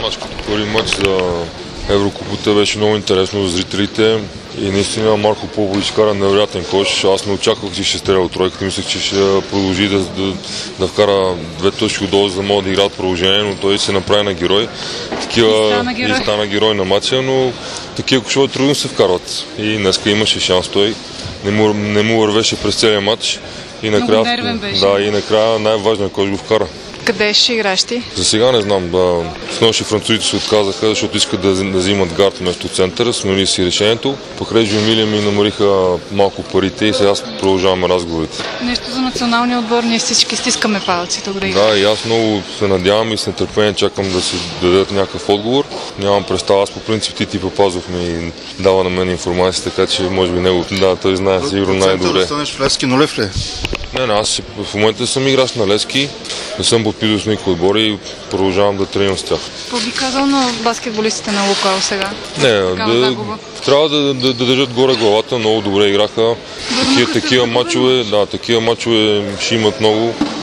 матч като първи матч за Еврокупата беше много интересно за зрителите и наистина Марко Попович кара невероятен кош. Аз не очаквах, че ще стреля от тройката, мислех, че ще продължи да вкара две точки отдолу, за да могат да играят продължение, но той се направи на герой. И стана герой на матча, но такива кошове трудно се вкарват. И днеска имаше шанс, той не му вървеше през целия матч. И накрая най-важният кош го вкара. Къде ще играеш ти? За сега не знам. Снощи французите се отказаха, защото искат да взимат гард вместо центъра, смени си решението. Пък Реджо Емилия ми намариха малко парите и сега продължаваме разговорите. Нещо за националния отбор, ние всички стискаме палци тук да играем. Да, и аз много се надявам и с нетърпение чакам да си дадат някакъв отговор. Нямам представа, аз по принцип Тити Папазов ми дава на мен информация, така че може би него, той знае сигурно най-добре. Станеш в Левски, но Лев ли? Не, аз в момента съм играч на Левски, не съм подписал с никой отбор и продължавам да тренирам с тях. Какво би казал на баскетболистите на Лукойл сега? Трябва да държат горе главата, много добре играха. Такива мачове ще имат много.